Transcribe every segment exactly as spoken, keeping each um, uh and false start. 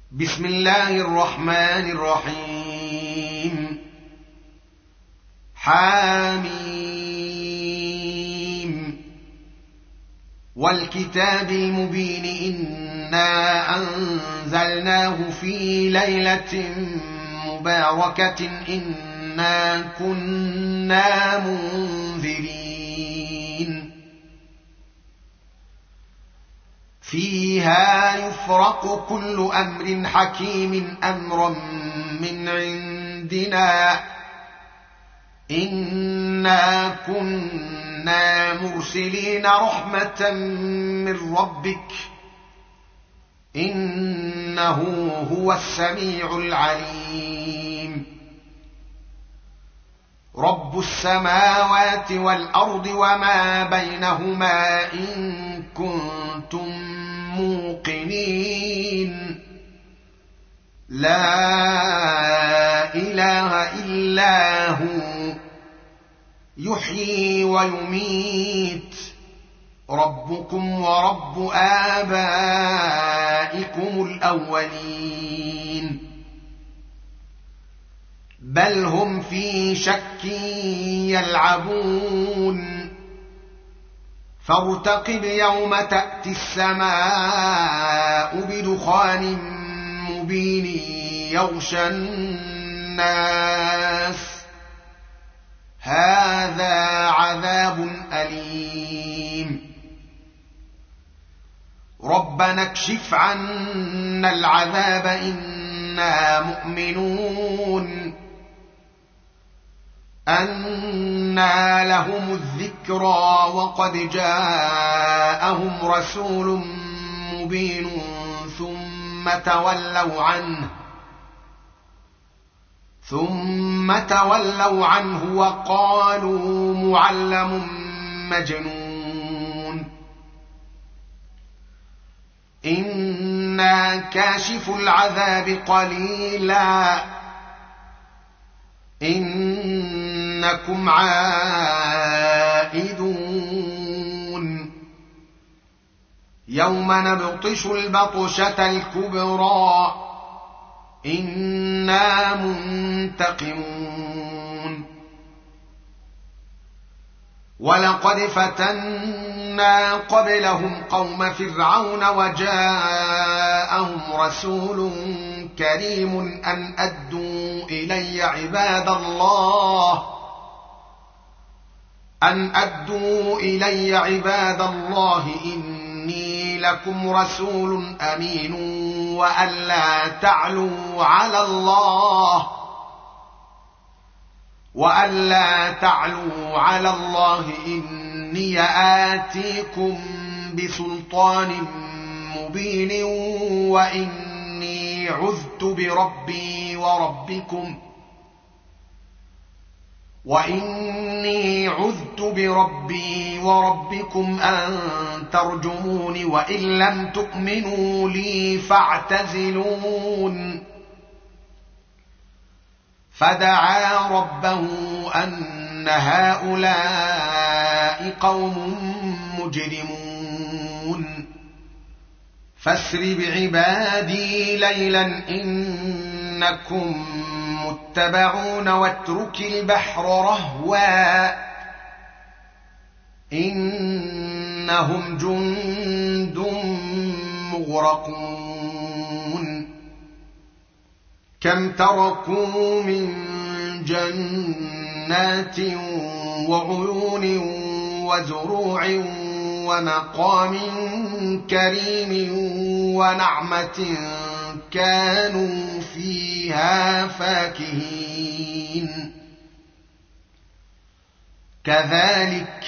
بسم الله الرحمن الرحيم. حاميم والكتاب المبين إنا أنزلناه في ليلة مباركة إنا كنا منذرين فيها يفرق كل أمر حكيم أمرا من عندنا إنا كنا مرسلين رحمة من ربك إنه هو السميع العليم. رب السماوات والأرض وما بينهما إن كنتم موقنين لا إله إلا هو يحيي ويميت ربكم ورب آبائكم الأولين بل هم في شك يلعبون فارتقب يوم تأتي السماء بدخان مبين يغشى الناس هذا عذاب أليم. ربنا اكشف عنا العذاب إنا مؤمنون أنى لهم الذكرى وقد جاءهم رسول مبين ثم تولوا عنه ثم تولوا عنه وقالوا معلم مجنون إنا كاشف العذاب قليلا إنكم عائدون يوم نبطش البطشة الكبرى إنا منتقمون ولقد فتنا قبلهم قوم فرعون وجاءهم رسول كريم أن أدوا إلي عباد الله أن أدوا إلي عباد الله إني لكم رسول أمين وأن لا تعلوا على الله وأن لا تعلوا على الله إني آتيكم بسلطان مبين وإني عذت بربي وربكم وإني عذت بربي وربكم أن ترجمون وإن لم تؤمنوا لي فاعتزلون فدعا ربه أن هؤلاء قوم مجرمون فاسر بعبادي ليلا إنكم متبعون واترك البحر رهوا إنهم جند مغرقون كم تركوا من جنات وعيون وزروع ومقام كريم ونعمة كانوا فيها فاكهين كذلك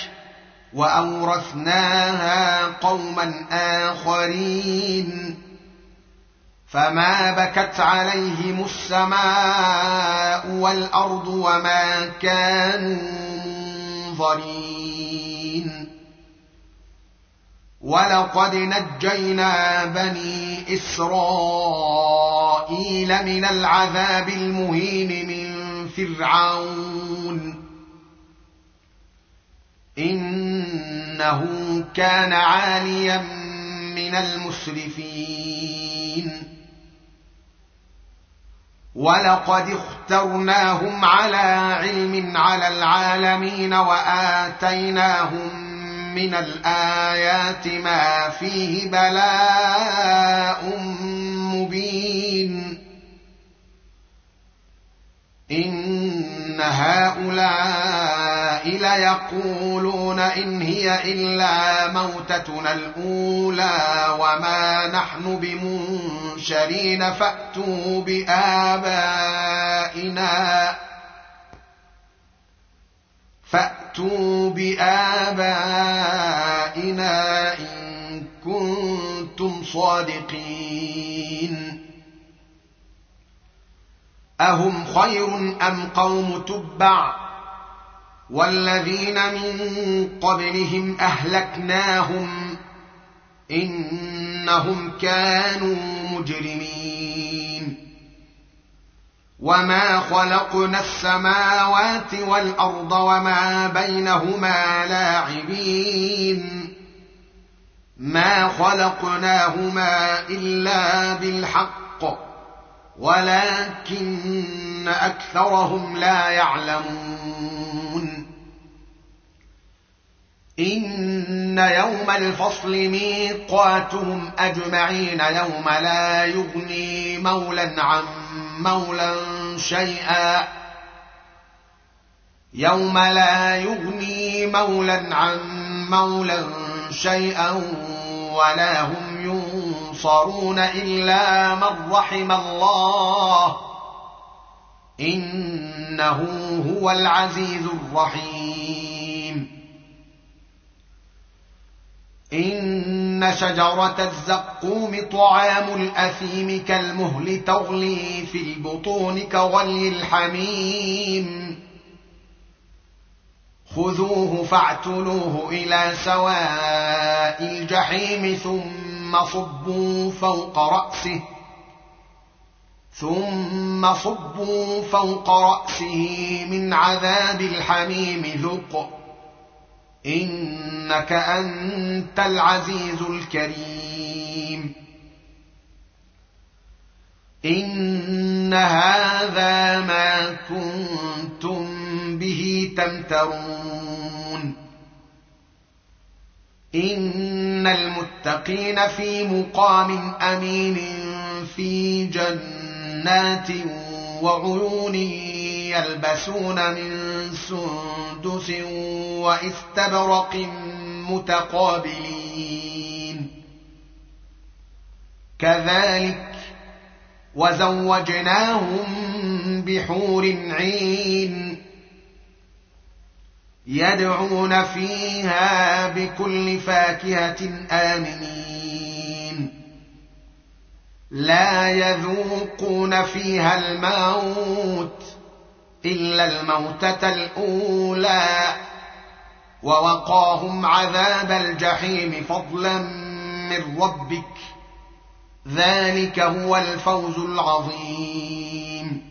وأورثناها قوما آخرين فما بكت عليهم السماء والأرض وما كانوا منظرين ولقد نجينا بني إسرائيل من العذاب المهين من فرعون إنه كان عاليا من المسرفين ولقد اخترناهم على علم على العالمين وآتيناهم من الآيات ما فيه بلاء مبين إن هؤلاء ليقولون إن هي إلا موتتنا الأولى وما نحن بمنشرين فأتوا بآبائنا فأتوا بآبائنا إن كنتم صادقين أهم خير أم قوم تبع والذين من قبلهم أهلكناهم إنهم كانوا مجرمين وما خلقنا السماوات والأرض وما بينهما لاعبين ما خلقناهما إلا بالحق ولكن أكثرهم لا يعلمون إن يوم الفصل ميقاتهم أجمعين يوم لا يغني مولا عن مولا شيئا يوم لا يغني مولا عن مولا شيئا ولا هم ينصرون إلا من رحم الله إنه هو العزيز الرحيم إن شجرة الزقوم طعام الأثيم كالمهل تغلي في البطون كغلي الحميم خذوه فاعتلوه إلى سواء الجحيم ثم صبوا فوق رأسه ثم صبوا فوق رأسه من عذاب الحميم ذق إنك أنت العزيز الكريم إن هذا ما كنتم به تمترون إن المتقين في مقام أمين في جنات وعيون يلبسون من سندس واستبرق متقابلين كذلك وزوجناهم بحور عين يدعون فيها بكل فاكهة آمنين لا يذوقون فيها الموت إلا الموتة الأولى ووقاهم عذاب الجحيم فضلا من ربك ذلك هو الفوز العظيم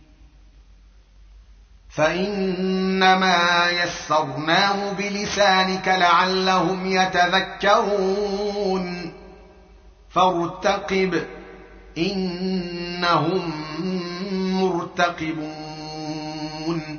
فإنما يسرناه بلسانك لعلهم يتذكرون فارتقب إنهم مرتقبون